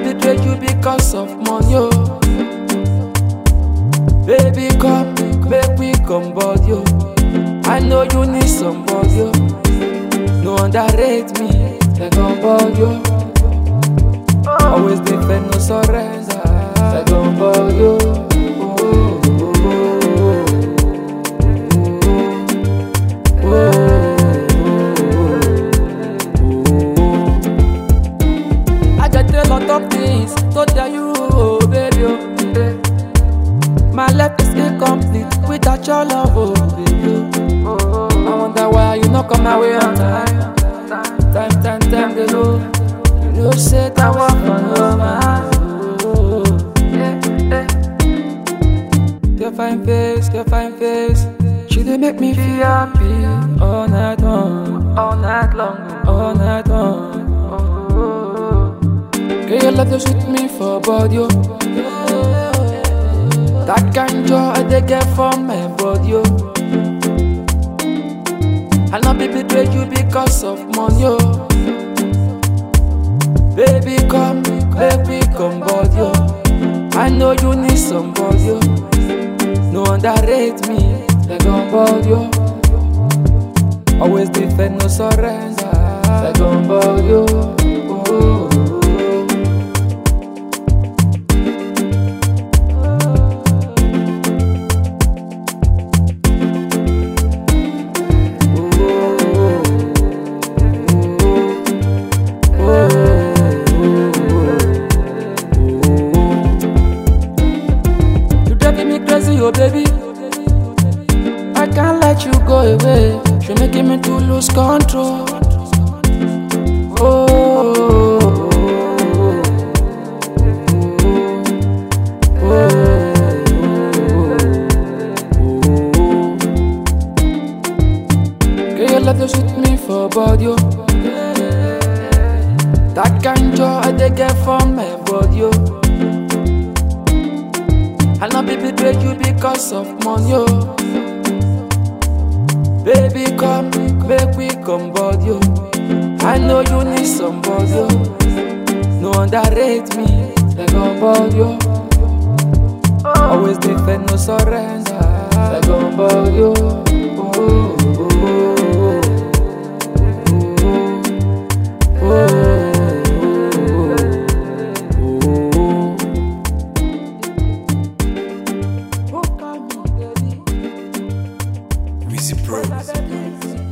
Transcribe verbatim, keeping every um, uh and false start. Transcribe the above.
betray you because of money, oh. Baby, come, make me come body, yo. I know you need somebody, yo. No underrate me, like on board, yo. Always defend, no surrender, like on board, yo. I got a lot of things to tell you, oh, baby, oh. My life is incomplete without your love, oh, baby. I wonder why you not come my way on time. Time, time, time, they know. You know, say that I walk on over. Your fine face, your fine face. She dey make me feel happy all night long, all night long, all night long. Girl, your love just with me for body, oh. That kind joy they get from my body, yo. I'll not be betray you because of money, yo. Baby, come, baby, come, body, yo. I know you need somebody, yo. No underrate me, like on board, yo. Always defend, no surrender, like on board, yo. Oh. Oh baby, I can't let you go away. You're making me to lose control. Oh, oh, oh, oh. Girl, your love just with me for body, oh. That kind joy they get from my body, oh. I'll not be betray you because of money, yo. Baby, come, make me come body, yo. I know you need somebody, yo. No underrate me, like on board, yo. Always defend, no surrender, like on board, yo. Oh, oh, oh, oh, oh. Wizzy Pro.